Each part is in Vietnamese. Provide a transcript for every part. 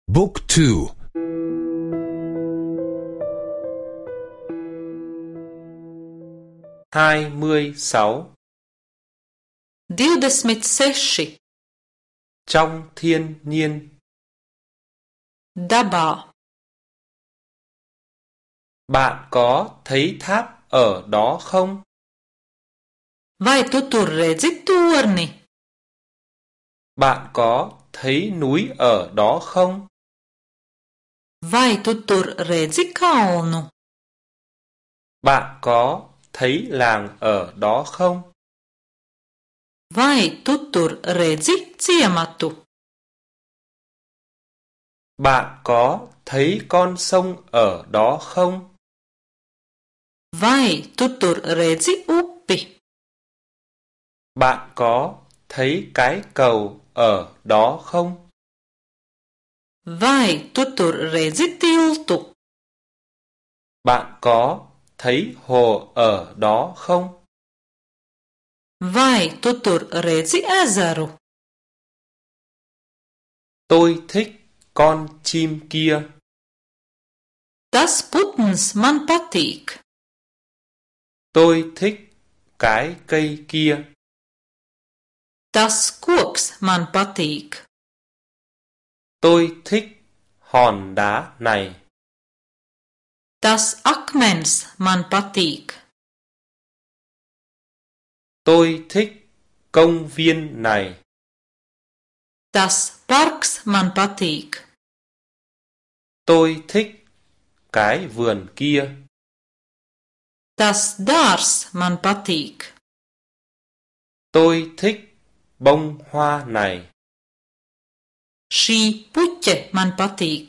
Book 2. 26. 26. Trong thiên nhiên. Dabā. Bạn có thấy tháp ở đó không? Vai tu tur redzi torni? Bạn có thấy núi ở đó không? Vai tu tur redzi kalnu? Bạn có thấy làng ở đó không? Vai tu tur redzi ciematu? Bạn có thấy con sông ở đó không? Vai tu tur redzi upi? Bạn có thấy cái cầu ở đó không? Vai tu tur redzi tiltu? Bạn có thấy hồ ở đó không? Vai tu tur redzi ezeru? Tôi thích con chim kia. Tas putns man patīk. Tôi thích cái cây kia. Tas koks man patīk. Tôi thích hòn đá này. Tas akmens man patīk. Tôi thích công viên này. Tas parks man patīk. Tôi thích cái vườn kia. Tas dārs man patīk. Tôi thích bông hoa này. Šī puķe man patīk.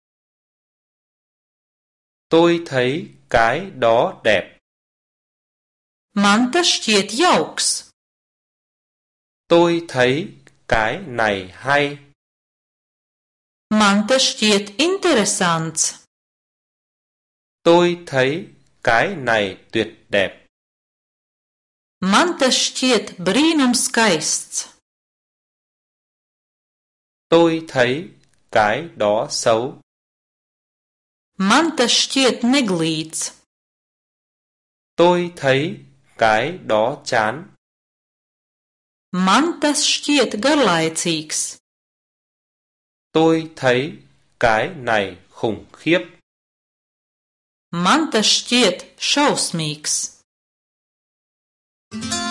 Tôi thấy cái đó đẹp. Man tas šķiet jauks. Tôi thấy cái này hay. Man tas šķiet interesants. Tôi thấy cái này tuyệt đẹp. Man tas šķiet brīnum skaists. Tôi thấy cái đó xấu. Man tas šķiet neglīts. Tôi thấy cái đó chán. Man tas šķiet garlaicīgs. Tôi thấy cái này khủng khiếp. Man tas šķiet šausmīgs.